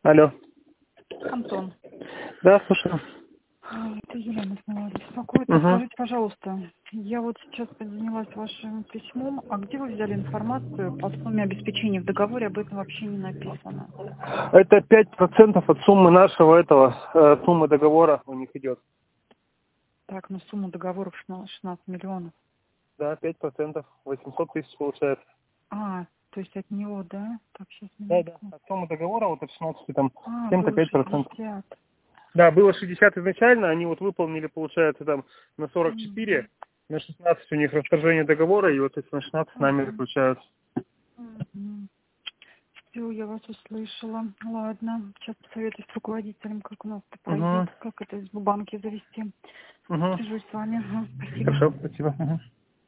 Алло. Антон. Да, слушаю. Это Елена снова беспокоит. Угу. Скажите, пожалуйста, я вот сейчас поднялась вашим письмом, а где вы взяли информацию по сумме обеспечения? В договоре об этом вообще не написано. Это 5% от суммы нашего суммы договора у них идет. Так, ну сумма договора 16 миллионов. Да, 5%, 800 тысяч получается. То есть от него, да? Так, сейчас Да, да. минутку. От суммы договора вот от 16 там Было 7-5%. 60. Да, было 60 изначально, они вот выполнили, получается, там на 44, Мгм. на 16 у них расторжение договора, и вот эти на 16 с нами Мгм. заключаются. Мгм. Всё, я вас услышала. Ладно, сейчас посоветуюсь с руководителем, как у нас это пройдет, Угу. как это в банке завести. Угу. Свяжусь с вами. Ага, спасибо. Хорошо, спасибо. Угу.